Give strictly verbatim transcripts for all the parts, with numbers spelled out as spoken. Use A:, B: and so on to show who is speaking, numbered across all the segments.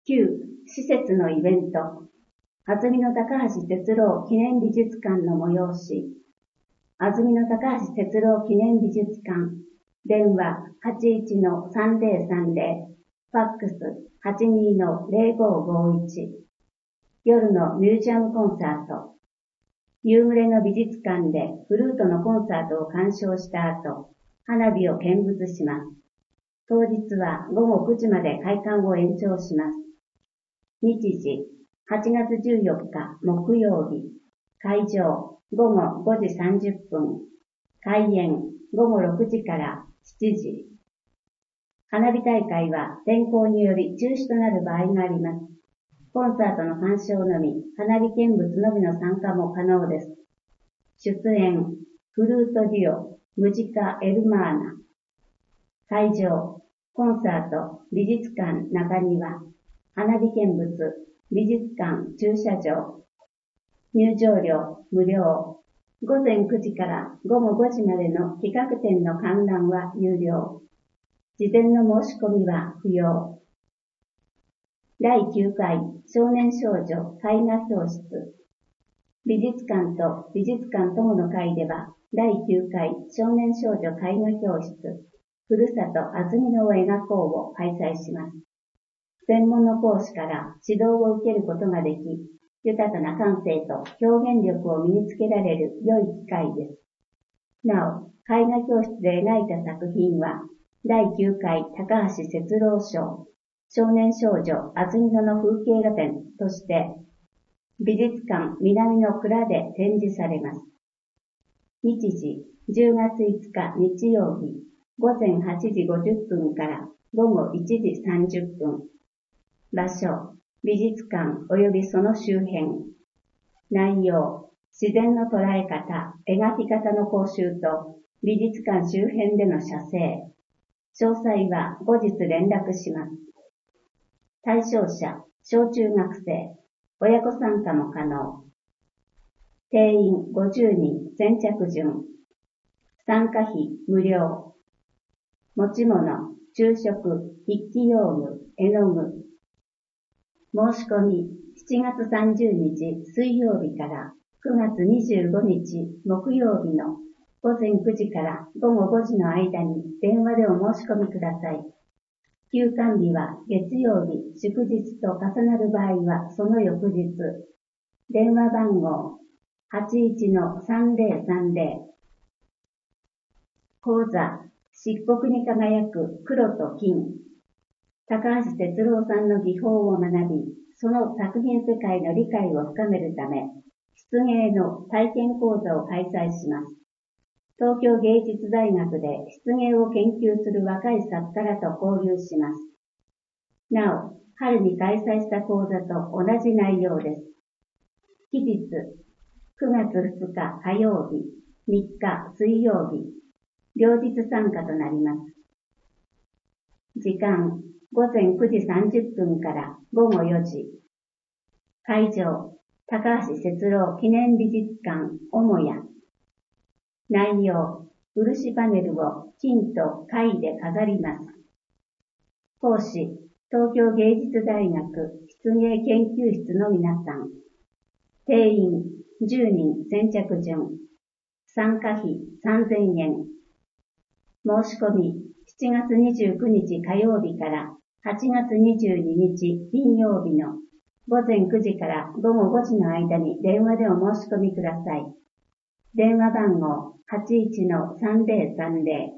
A: きゅう. 施設のイベント。安曇野高橋哲郎記念美術館の催し。安曇野高橋哲郎記念美術館。電話 はちいちのさんぜろさんぜろ。ファックス はちにのぜろごごいち。夜のミュージアムコンサート。夕暮れの美術館でフルートのコンサートを鑑賞した後、花火を見物します。当日はごごくじまで開館を延長します。日時、はちがつじゅうよっか木曜日。会場、ごごごじさんじゅっぷん。開演、ごごろくじからしちじ。花火大会は天候により中止となる場合があります。コンサートの鑑賞のみ、花火見物のみの参加も可能です。出演、フルートデュオ、ムジカ・エルマーナ。会場、コンサート、美術館中庭。花火見物、美術館駐車場。入場料無料。ごぜんくじからごごごじまでの企画展の観覧は有料。事前の申し込みは不要。だいきゅうかい少年少女絵画教室。美術館と美術館友の会では、だいきゅうかい少年少女絵画教室、ふるさと安曇野を描こうを開催します。専門の講師から指導を受けることができ、豊かな感性と表現力を身につけられる良い機会です。なお、絵画教室で描いた作品は、だいきゅうかい高橋哲郎賞、少年少女安曇野の風景画展として、美術館南の蔵で展示されます。日時、じゅうがついつか日曜日、ごぜんはちじごじゅっぷんからごごいちじさんじゅっぷん。場所、美術館及びその周辺。内容、自然の捉え方、描き方の講習と、美術館周辺での写生。詳細は後日連絡します。対象者、小中学生、親子参加も可能。定員ごじゅうにん先着順。参加費無料。持ち物、昼食、筆記用具、絵の具。申し込み、しちがつさんじゅうにち水曜日からくがつにじゅうごにち木曜日のごぜんくじからごごごじの間に電話でお申し込みください。休館日は月曜日、祝日と重なる場合はその翌日。電話番号 はちいちのさんぜろさんぜろ。講座、漆黒に輝く黒と金。高橋哲郎さんの技法を学び、その作品世界の理解を深めるため、漆芸の体験講座を開催します。東京芸術大学で漆芸を研究する若い作家らと交流します。なお、春に開催した講座と同じ内容です。期日、くがつふつか火曜日、みっか水曜日、両日参加となります。時間、ごぜんくじさんじゅっぷんからごごよじ。会場、高橋哲郎記念美術館母屋。内容、漆パネルを金と貝で飾ります。講師、東京芸術大学漆芸研究室の皆さん。定員、じゅうにん先着順。参加費さんぜんえん。申し込み、しちがつにじゅうくにち火曜日からはちがつにじゅうににち金曜日のごぜんくじからごごごじの間に電話でお申し込みください。電話番号 はちいちのさんぜろさんぜ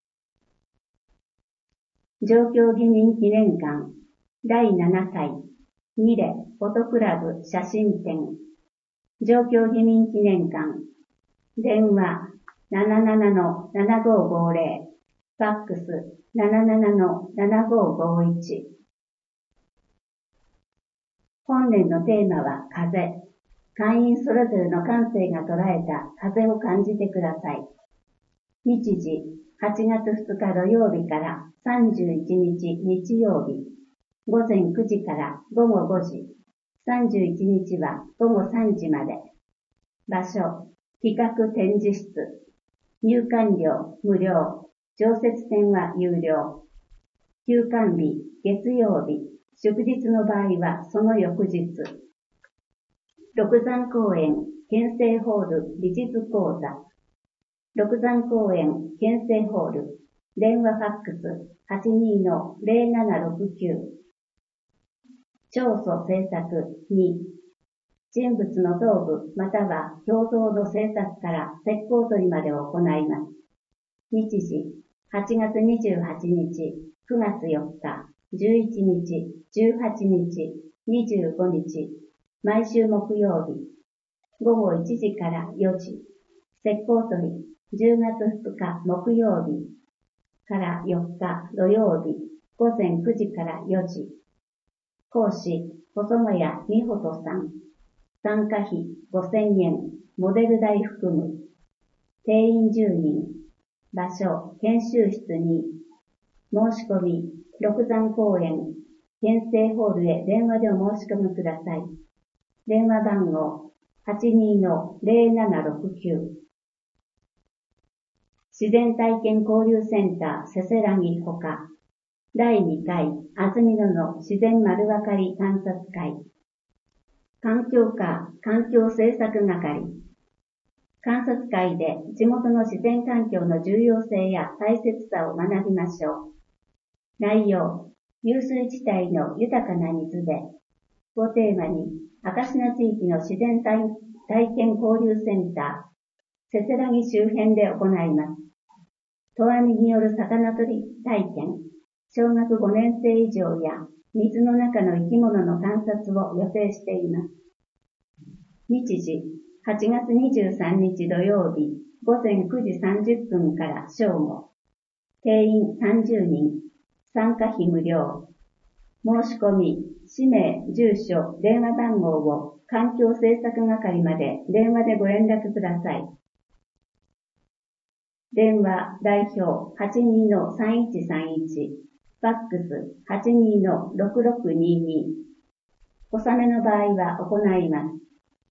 A: ろ。上京義民記念館だいななかいニレフォトクラブ写真展。上京義民記念館。電話 ななななのななごごぜろ。ファックス ななななのななごごいち。本年のテーマは風。会員それぞれの感性が捉えた風を感じてください。日時、はちがつふつか土曜日からさんじゅういちにち日曜日、ごぜんくじからごごごじ、さんじゅういちにちはごごさんじまで。場所、企画展示室。入館料無料。常設展は有料。休館日、月曜日、 祝日の場合はその翌日。六山公園県政ホール美術講座。六山公園県政ホール電話ファックス はちにーのぜろななろくきゅう。彫塑制作に。人物の頭部または表像の制作から石膏取りまでを行います。日時、はちがつにじゅうはちにち、くがつよっか、じゅういちにち、じゅうはちにち、にじゅうごにち、毎週木曜日、ごごいちじからよじ、石膏取り、じゅうがつふつか木曜日からよっか土曜日、ごぜんくじからよじ。講師、細谷美穂さん。参加費ごせんえん、モデル代含む。定員じゅうにん。場所、研修室に。申し込み、六山公園、県政ホールへ電話でお申し込みください。電話番号、はちにーのぜろななろくきゅう。自然体験交流センターせせらぎほか。だいにかい、安曇野の自然丸わかり観察会。環境課環境政策係。観察会で地元の自然環境の重要性や大切さを学びましょう。内容、湧水地帯の豊かな水辺をテーマに、明石野地域の自然体験交流センター、せせらぎ周辺で行います。投網による魚取り体験、小学ごねんせい以上や水の中の生き物の観察を予定しています。日時、はちがつにじゅうさんにち土曜日、ごぜんくじさんじゅっぷんから正午。定員さんじゅうにん。参加費無料。申し込み、氏名、住所、電話番号を環境政策係まで電話でご連絡ください。電話代表 はちにーのさんいちさんいち。ファックス はちにーのろくろくにーにー。納めの場合は行います。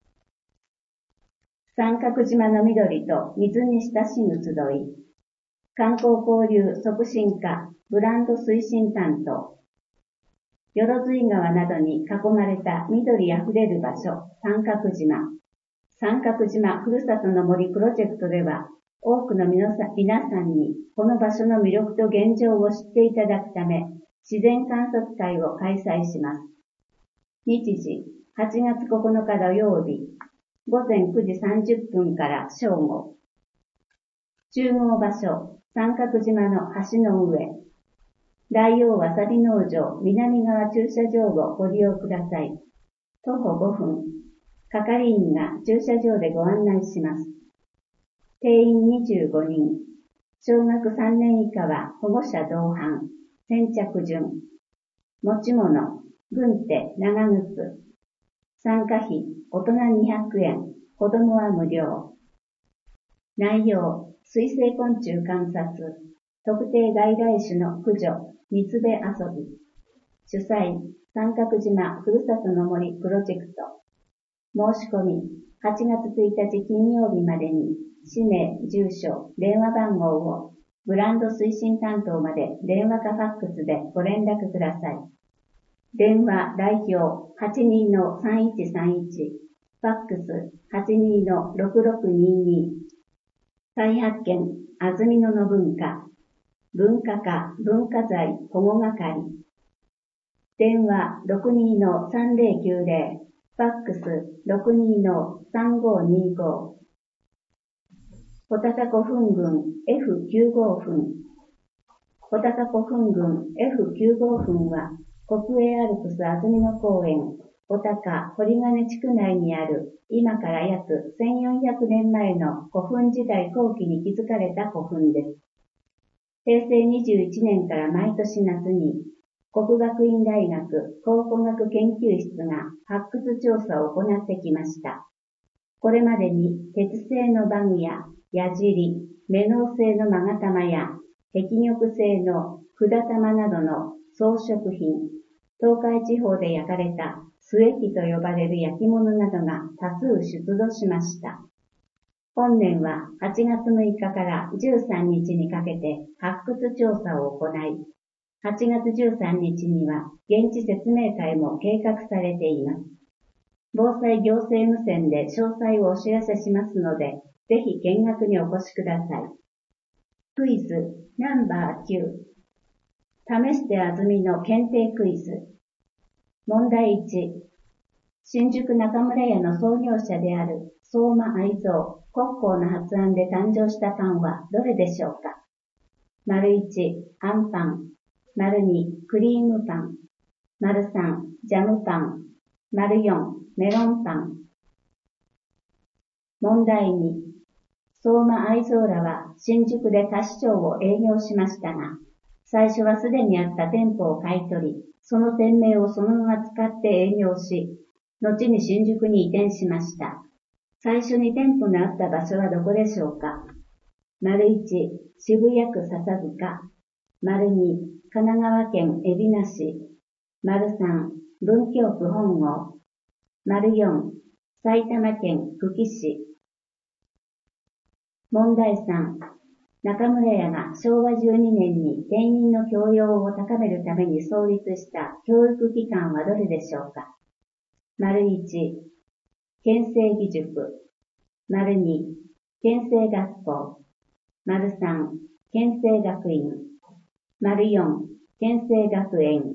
A: 三角島の緑と水に親しむ集い。観光交流促進課ブランド推進担当。よろずい川などに囲まれた緑あふれる場所、三角島。三角島ふるさとの森プロジェクトでは、多くの皆さんにこの場所の魅力と現状を知っていただくため、自然観察会を開催します。日時、はちがつここのか土曜日、ごぜんくじさんじゅっぷんから正午。集合場所、三角島の橋の上。大王わさび農場南側駐車場をご利用ください。徒歩ごふん。係員が駐車場でご案内します。定員にじゅうごにん。小学さんねん以下は保護者同伴。先着順。持ち物、軍手、長靴。参加費、大人にひゃくえん、子供は無料。内容、水生昆虫観察、特定外来種の駆除、水辺遊び。主催、三角島ふるさとの森プロジェクト。申し込み、はちがつついたち金曜日までに、氏名、住所、電話番号をブランド推進担当まで電話かファックスでご連絡ください。電話代表 はちにーのさんいちさんいち、ファックス はちにーのろくろくにーにー。再発見、安曇野の文化。文化課文化財保護係。電話ろくにーのさんぜろきゅうぜろ、ファックス ろくにーのさんごにーご。穂高古墳群 エフきゅうご 墳。穂高古墳群 エフきゅうご 墳は、国営アルプス安曇野公園、穂高堀金地区内にある、今から約せんよんひゃくねんまえの古墳時代後期に築かれた古墳です。へいせいにじゅういちねんから毎年夏に、国学院大学考古学研究室が発掘調査を行ってきました。これまでに鉄製の馬具や矢尻、メノウ製の勾玉や碧玉製の管玉などの装飾品、東海地方で焼かれた末木と呼ばれる焼き物などが多数出土しました。本年ははちがつむいかからじゅうさんにちにかけて発掘調査を行い、 はちがつじゅうさんにちには現地説明会も計画されています。防災行政無線で詳細をお知らせしますので、ぜひ見学にお越しください。クイズナンバーきゅう。試して安住の検定クイズ。問題いち。新宿中村屋の創業者である相馬愛蔵国交の発案で誕生したパンはどれでしょうか。丸いち、あんパン。丸に、クリームパン。丸さん、ジャムパン。丸よん、メロンパン。問題に、相馬愛蔵らは新宿で菓子町を営業しましたが、最初はすでにあった店舗を買い取り、その店名をそのまま使って営業し、後に新宿に移転しました。最初に店舗のあった場所はどこでしょうか。丸いち、渋谷区笹塚。丸に、神奈川県海老名市。丸さん、文京区本郷。丸よん、埼玉県久喜市。問題さん、中村屋がしょうわじゅうにねんに店員の教養を高めるために創立した教育機関はどれでしょうか。丸いち、県政義塾。丸に、県政学校。丸さん、県政学院。丸よん、県政学園。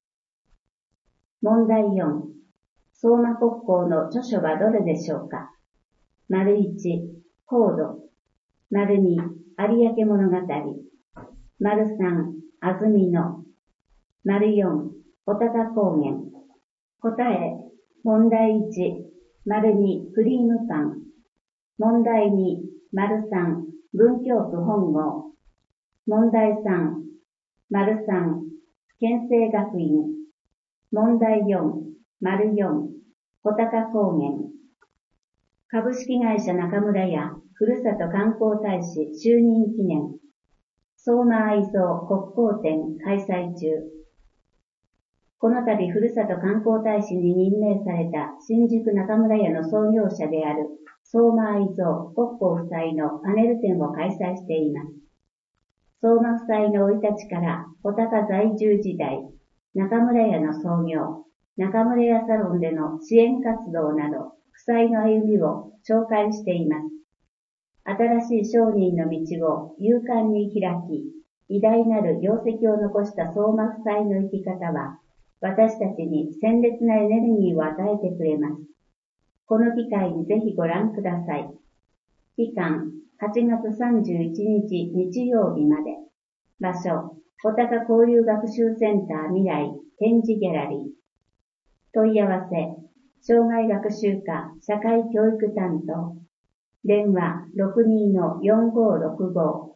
A: 問題よん、相馬国交の著書はどれでしょうか。丸いち、コード。丸に、有明物語。丸さん、安曇野。丸よん、穂高高原。答え、問題いち、丸に、クリームパン。問題に、丸さん、文京区本郷。問題さん、丸さん、県政学院。問題よん、丸よん、穂高高原。株式会社中村屋、ふるさと観光大使就任記念。相馬愛蔵国交展開催中。この度ふるさと観光大使に任命された新宿中村屋の創業者である相馬愛蔵国交夫妻のパネル展を開催しています。相馬夫妻の生い立ちから穂高在住時代、中村屋の創業、中村屋サロンでの支援活動など、夫妻の歩みを紹介しています。新しい商人の道を勇敢に開き、偉大なる業績を残した相馬夫妻の生き方は、私たちに鮮烈なエネルギーを与えてくれます。この機会にぜひご覧ください。期間、はちがつさんじゅういちにち日曜日まで。場所、穂高交流学習センター未来展示ギャラリー。問い合わせ、障害学習科社会教育担当。電話 ろくにーのよんごーろくご